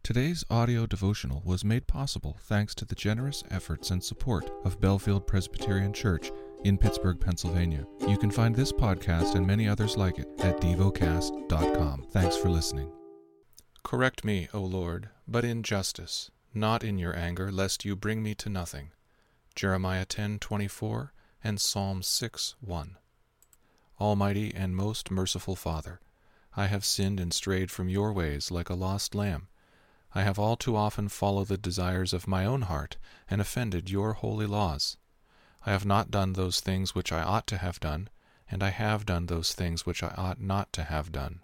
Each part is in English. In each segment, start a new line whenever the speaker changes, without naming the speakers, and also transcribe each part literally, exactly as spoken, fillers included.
Today's audio devotional was made possible thanks to the generous efforts and support of Bellefield Presbyterian Church in Pittsburgh, Pennsylvania. You can find this podcast and many others like it at devocast dot com. Thanks for listening. Correct me, O Lord, but in justice, not in your anger, lest you bring me to nothing. Jeremiah ten twenty-four and Psalm six one. Almighty and most merciful Father, I have sinned and strayed from your ways like a lost lamb. I have all too often followed the desires of my own heart and offended your holy laws. I have not done those things which I ought to have done, and I have done those things which I ought not to have done.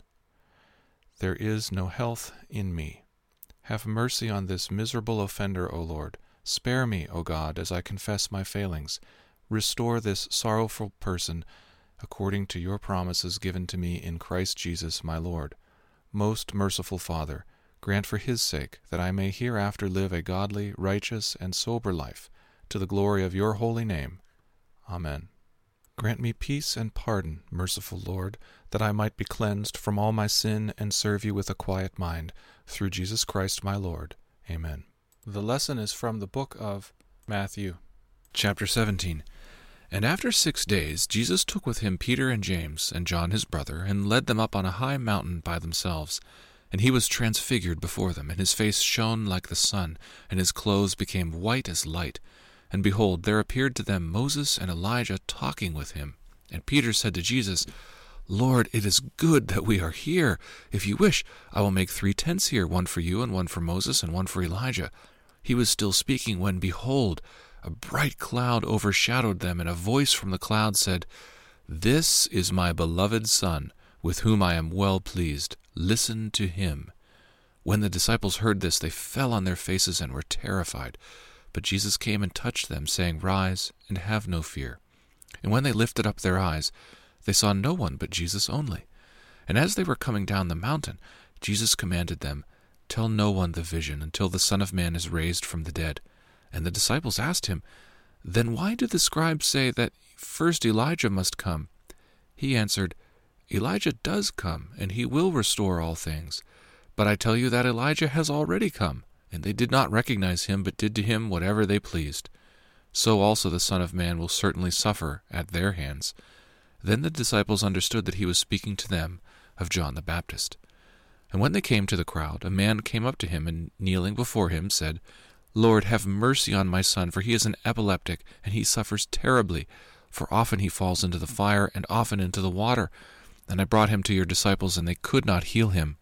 There is no health in me. Have mercy on this miserable offender, O Lord. Spare me, O God, as I confess my failings. Restore this sorrowful person according to your promises given to me in Christ Jesus my Lord. Most merciful Father, grant for his sake that I may hereafter live a godly, righteous, and sober life, to the glory of your holy name. Amen. Grant me peace and pardon, merciful Lord, that I might be cleansed from all my sin and serve you with a quiet mind, through Jesus Christ my Lord. Amen. The lesson is from the book of Matthew, chapter seventeen. And after six days Jesus took with him Peter and James and John his brother, and led them up on a high mountain by themselves. And he was transfigured before them, and his face shone like the sun, and his clothes became white as light. And behold, there appeared to them Moses and Elijah talking with him. And Peter said to Jesus, Lord, it is good that we are here. If you wish, I will make three tents here, one for you, and one for Moses, and one for Elijah. He was still speaking when, behold, a bright cloud overshadowed them, and a voice from the cloud said, This is my beloved Son, with whom I am well pleased. Listen to him. When the disciples heard this, they fell on their faces and were terrified. But Jesus came and touched them, saying, Rise, and have no fear. And when they lifted up their eyes, they saw no one but Jesus only. And as they were coming down the mountain, Jesus commanded them, Tell no one the vision until the Son of Man is raised from the dead. And the disciples asked him, Then why do the scribes say that first Elijah must come? He answered, Elijah does come, and he will restore all things. But I tell you that Elijah has already come, and they did not recognize him, but did to him whatever they pleased. So also the Son of Man will certainly suffer at their hands. Then the disciples understood that he was speaking to them of John the Baptist. And when they came to the crowd, a man came up to him, and kneeling before him said, Lord, have mercy on my son, for he is an epileptic, and he suffers terribly. For often he falls into the fire, and often into the water. And I brought him to your disciples, and they could not heal him.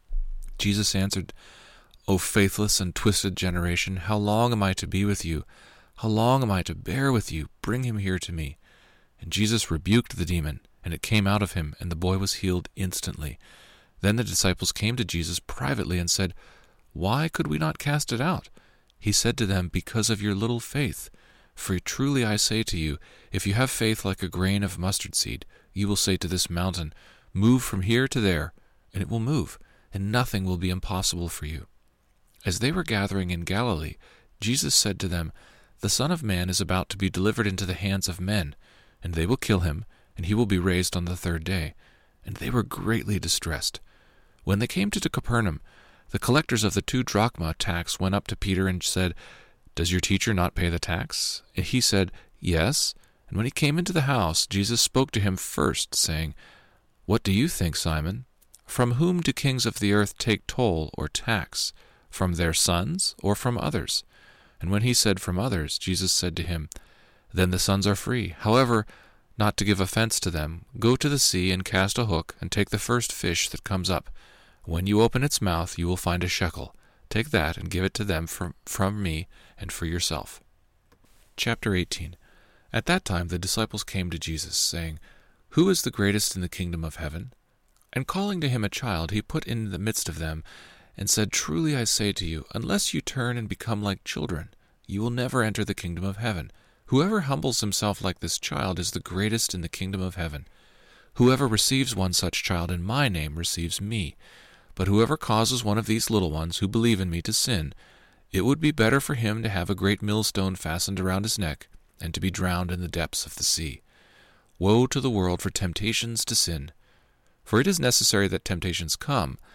Jesus answered, O faithless and twisted generation, how long am I to be with you? How long am I to bear with you? Bring him here to me. And Jesus rebuked the demon, and it came out of him, and the boy was healed instantly. Then the disciples came to Jesus privately and said, Why could we not cast it out? He said to them, Because of your little faith. For truly I say to you, if you have faith like a grain of mustard seed, you will say to this mountain, Move from here to there, and it will move, and nothing will be impossible for you. As they were gathering in Galilee, Jesus said to them, The Son of Man is about to be delivered into the hands of men, and they will kill him, and he will be raised on the third day. And they were greatly distressed. When they came to Capernaum, the collectors of the two drachma tax went up to Peter and said, Does your teacher not pay the tax? And he said, Yes. And when he came into the house, Jesus spoke to him first, saying, What do you think, Simon? From whom do kings of the earth take toll or tax? From their sons or from others? And when he said from others, Jesus said to him, Then the sons are free. However, not to give offense to them, go to the sea and cast a hook, and take the first fish that comes up. When you open its mouth, you will find a shekel. Take that and give it to them from, from me and for yourself. Chapter eighteen. At that time the disciples came to Jesus, saying, Who is the greatest in the kingdom of heaven? And calling to him a child, he put in the midst of them, and said, Truly I say to you, unless you turn and become like children, you will never enter the kingdom of heaven. Whoever humbles himself like this child is the greatest in the kingdom of heaven. Whoever receives one such child in my name receives me. But whoever causes one of these little ones who believe in me to sin, it would be better for him to have a great millstone fastened around his neck, and to be drowned in the depths of the sea. Woe to the world for temptations to sin! For it is necessary that temptations come,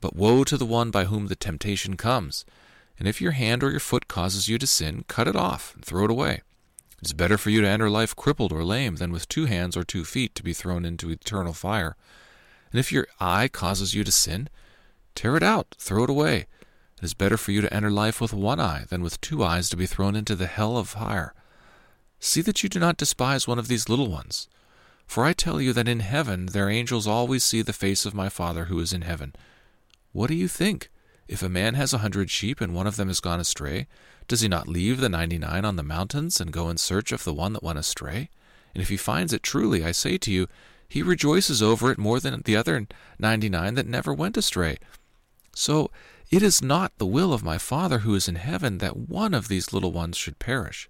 But woe to the one by whom the temptation comes. And if your hand or your foot causes you to sin, cut it off and throw it away. It is better for you to enter life crippled or lame than with two hands or two feet to be thrown into eternal fire. And if your eye causes you to sin, tear it out, throw it away. It is better for you to enter life with one eye than with two eyes to be thrown into the hell of fire. See that you do not despise one of these little ones. For I tell you that in heaven their angels always see the face of my Father who is in heaven. What do you think? If a man has a hundred sheep and one of them has gone astray, does he not leave the ninety-nine on the mountains and go in search of the one that went astray? And if he finds it, truly, I say to you, he rejoices over it more than the other ninety-nine that never went astray. So it is not the will of my Father who is in heaven that one of these little ones should perish.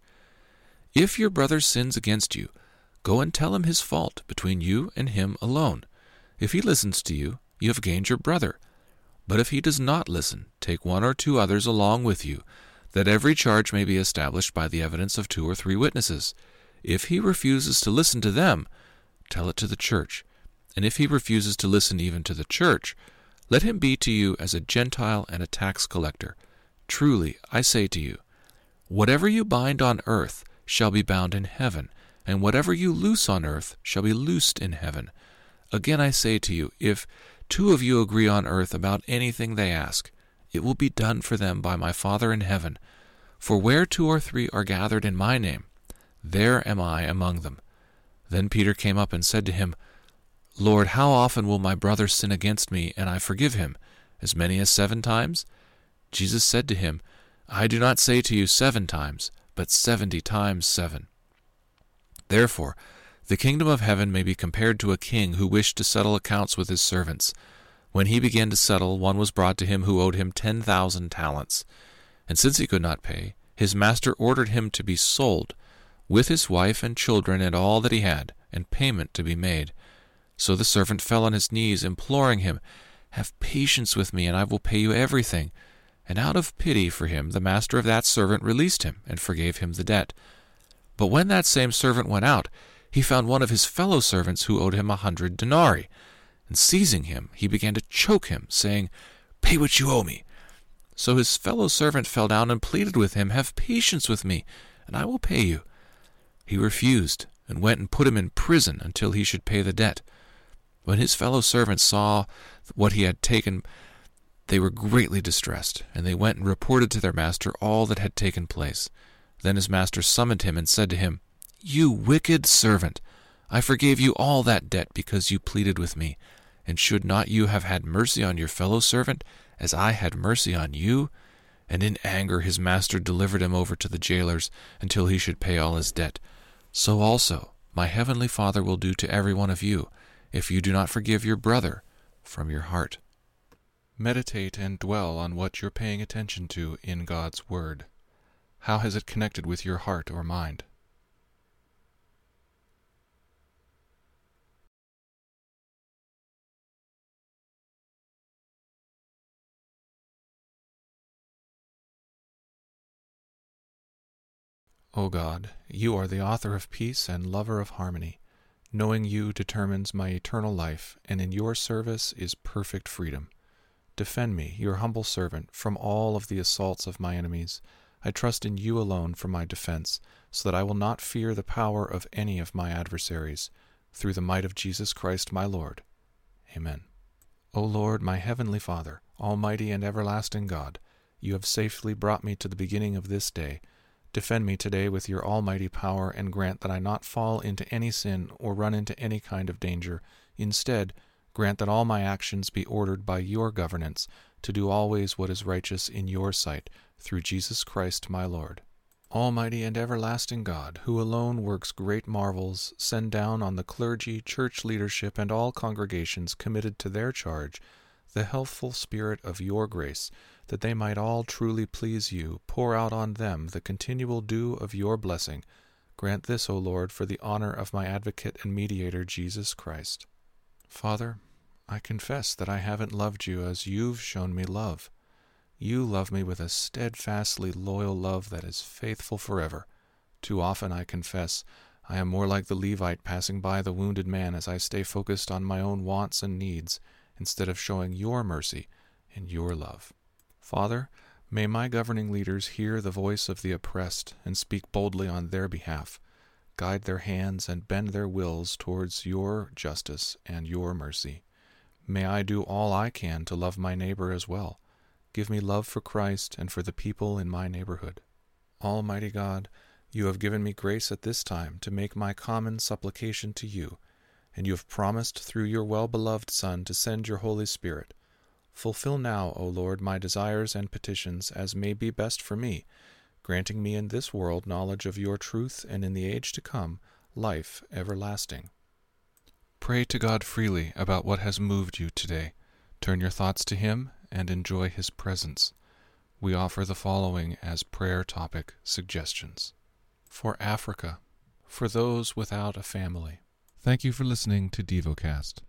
If your brother sins against you, go and tell him his fault between you and him alone. If he listens to you, you have gained your brother. But if he does not listen, take one or two others along with you, that every charge may be established by the evidence of two or three witnesses. If he refuses to listen to them, tell it to the church. And if he refuses to listen even to the church, let him be to you as a Gentile and a tax collector. Truly, I say to you, whatever you bind on earth shall be bound in heaven, and whatever you loose on earth shall be loosed in heaven. Again I say to you, if two of you agree on earth about anything they ask, it will be done for them by my Father in heaven. For where two or three are gathered in my name, there am I among them. Then Peter came up and said to him, Lord, how often will my brother sin against me, and I forgive him? As many as seven times? Jesus said to him, I do not say to you seven times, but seventy times seven. Therefore, the kingdom of heaven may be compared to a king who wished to settle accounts with his servants. When he began to settle, one was brought to him who owed him ten thousand talents. And since he could not pay, his master ordered him to be sold, with his wife and children and all that he had, and payment to be made. So the servant fell on his knees, imploring him, Have patience with me, and I will pay you everything. And out of pity for him, the master of that servant released him, and forgave him the debt. But when that same servant went out, he found one of his fellow servants who owed him a hundred denarii. And seizing him, he began to choke him, saying, Pay what you owe me. So his fellow servant fell down and pleaded with him, Have patience with me, and I will pay you. He refused, and went and put him in prison until he should pay the debt. When his fellow servants saw what he had taken, they were greatly distressed, and they went and reported to their master all that had taken place. Then his master summoned him and said to him, You wicked servant, I forgave you all that debt because you pleaded with me. And should not you have had mercy on your fellow servant, as I had mercy on you? And in anger his master delivered him over to the jailers until he should pay all his debt. So also my heavenly Father will do to every one of you, if you do not forgive your brother from your heart.
Meditate and dwell on what you're paying attention to in God's Word. How has it connected with your heart or mind? O God, you are the author of peace and lover of harmony. Knowing you determines my eternal life, and in your service is perfect freedom. Defend me, your humble servant, from all of the assaults of my enemies. I trust in you alone for my defense, so that I will not fear the power of any of my adversaries. Through the might of Jesus Christ my Lord. Amen. O Lord, my heavenly Father, almighty and everlasting God, you have safely brought me to the beginning of this day. Defend me today with your almighty power, and grant that I not fall into any sin or run into any kind of danger. Instead, grant that all my actions be ordered by your governance, to do always what is righteous in your sight, through Jesus Christ my Lord. Almighty and everlasting God, who alone works great marvels, send down on the clergy, church leadership, and all congregations committed to their charge the healthful spirit of your grace, that they might all truly please you. Pour out on them the continual dew of your blessing. Grant this, O Lord, for the honor of my advocate and mediator, Jesus Christ. Father, I confess that I haven't loved you as you've shown me love. You love me with a steadfastly loyal love that is faithful forever. Too often, I confess, I am more like the Levite passing by the wounded man as I stay focused on my own wants and needs, instead of showing your mercy in your love. Father, may my governing leaders hear the voice of the oppressed and speak boldly on their behalf. Guide their hands and bend their wills towards your justice and your mercy. May I do all I can to love my neighbor as well. Give me love for Christ and for the people in my neighborhood. Almighty God, you have given me grace at this time to make my common supplication to you, and you have promised through your well-beloved Son to send your Holy Spirit. Fulfill now, O Lord, my desires and petitions as may be best for me, granting me in this world knowledge of your truth, and in the age to come, life everlasting. Pray to God freely about what has moved you today. Turn your thoughts to Him and enjoy His presence. We offer the following as prayer topic suggestions. For Africa, for those without a family. Thank you for listening to DevoCast.